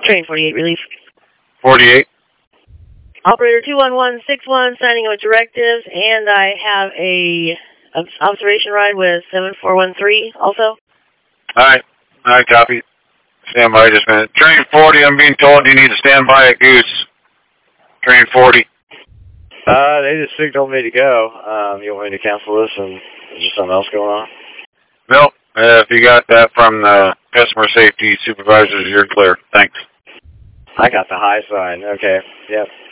Train 48, relief. 48. Operator 21161 signing with directives, and I have a observation ride with 7413 also. Alright, copy. Stand by just a minute. Train 40, I'm being told you need to stand by at Goose. Train 40. They just signaled me to go. You want me to cancel this and is there something else going on? Nope. If you got that from the customer safety supervisors, you're clear. Thanks. I got the high sign. Okay. Yep.